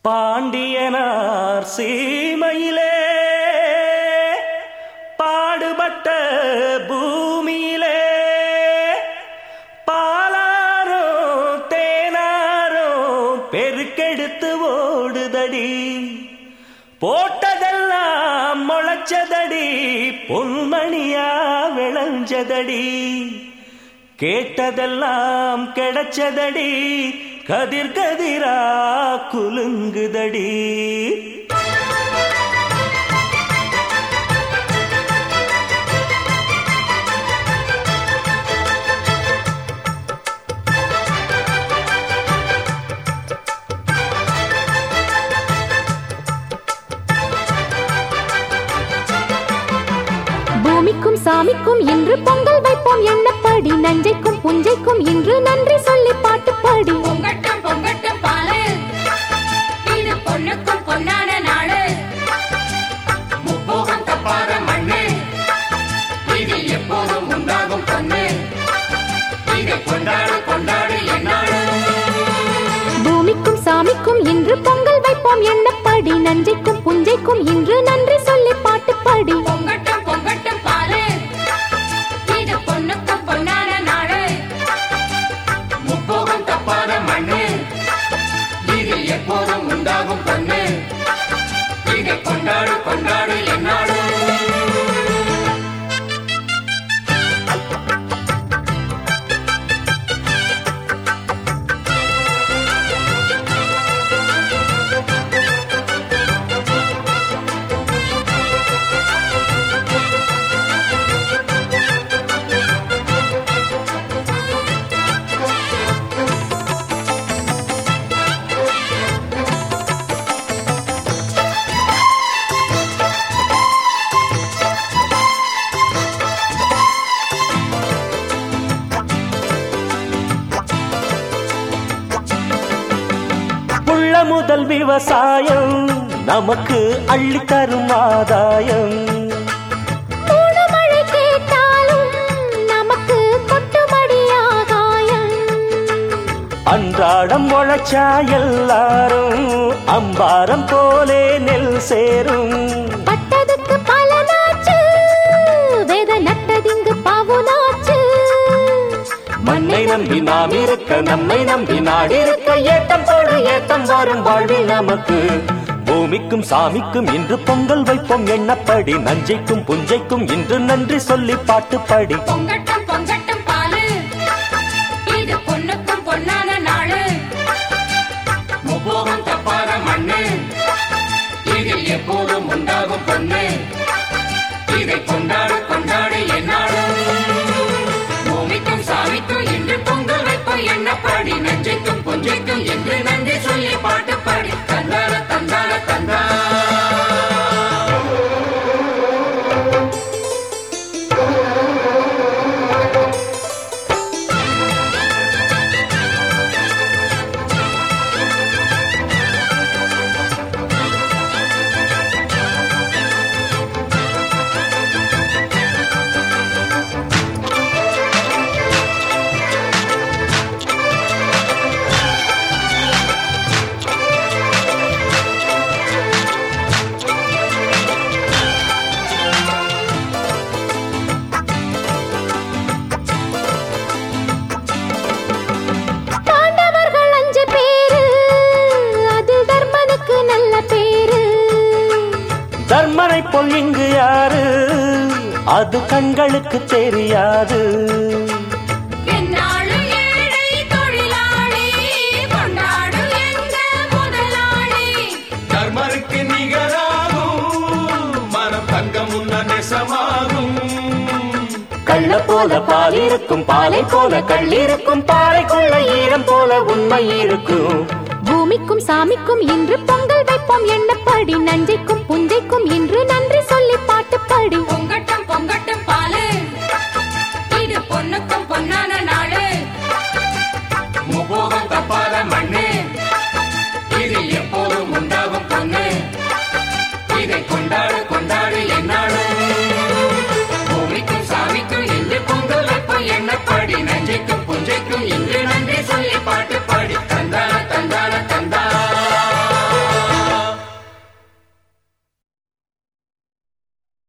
பாண்டியனார் சீமையிலே பாடுபட்ட பூமியிலே பாலாரோ தேனாரோ பெருக்கெடுத்து ஓடுதடி, போட்டதெல்லாம் முளைச்சதடி, பொன்மணியா விளைஞ்சதடி, கேட்டதெல்லாம் கிடைச்சதடி, கதிர் கதிரா குலுங்குதடி. பூமிக்கும் சாமிக்கும் இன்று பொங்கல் வைப்போம் எண்ணப்படி, நஞ்சைக்கும் புஞ்சைக்கும் இன்று நன்றி சொல்லி பாட்டு பாடி. பொங்கட்டும் பொங்கட்டும் பாலு, இது பொண்ணுக்கும் பொன்னான நாடு, முப்போகம் தப்பாத மண்ணு, இது எப்போதும் உண்டாகும் பொண்ணு, இதை கொண்டாடு கொண்டாடு என்னாடு. பூமிக்கும் சாமிக்கும் இன்று பொங்கல் வைப்போம் எண்ணப்படி, நஞ்சைக்கும் புஞ்சைக்கும் இன்று நன்றி சொல்லி பாட்டு பாடி. பொங்கட்டும் பொங்கட்டும் பாலு, இது பொண்ணுக்கும் பொன்னான நாடு, முப்போகம் தப்பாத மண்ணு, இது எப்போதும் உண்டாகும் பொண்ணு, இதை கொண்டாடு கொண்டாடு என்னாடு. புள்ள முதல் விவசாயம் நமக்கு அள்ளித்தரும் ஆதாயம், மூணு மழை கேட்டாலும் நமக்கு கொட்டுமடி ஆகாயம். அன்றாடம் உழைச்சா எல்லாரும் அம்பாரம் போலே நெல் சேரும், பட்டதுக்கு பலனாச்சு, வேத நட்டதிங்கு பாவுனாச்சு. மண்ணை நம்பி நாம் இருக்க, நம்மை நம்பி நாடு இருக்க, ஏத்தம் போடு ஏத்தம் வரும் வாழ்வில் நமக்கு. பூமிக்கும் சாமிக்கும் இன்று பொங்கல் வைப்போம் எண்ணப்படி, நஞ்சைக்கும் புஞ்சைக்கும் இன்று நன்றி சொல்லி பாட்டு பாடி. பொங்கட்டும் பொங்கட்டும் பாலு, இது பொண்ணுக்கும் பொன்னான நாடு, முப்போகம் தப்பாத மண்ணு, இதில் எப்போதும் உண்டாகும் பொண்ணு, இதை கொண்டாடு கொண்டாடு என்னாடு. பூமிக்கும் சாமிக்கும் இன்று பொங்கல் வைப்போம் எண்ணப்படி, நஞ்சைக்கும் புஞ்சைக்கும் என்று நன்றி சொல்லி பாட்டு பாடி. தந்தான தந்தான தந்தா. பாண்டவர்கள் 5 பேரு, அது தர்மனுக்கு நல்ல பேரு. தர்மனை போல் இங்கு யாரு, அது கண்களுக்கு தெரியாது. என்னாலும் ஏழை தொழிலாளி, கொண்டாடும் எங்க முதலாளி. தர்மருக்கு நிகராகும் மனம் தங்கம் உன்ன நெசமாகும். கள்ள போல பால் இருக்கும், பாலை போல கல் இருக்கும், பாறைக்குள்ள ஈரம் போல உண்மை இருக்கும். பூமிக்கும் சாமிக்கும் இன்று பொங்கல் வைப்போம் எண்ணப்படி, நஞ்சைக்கும்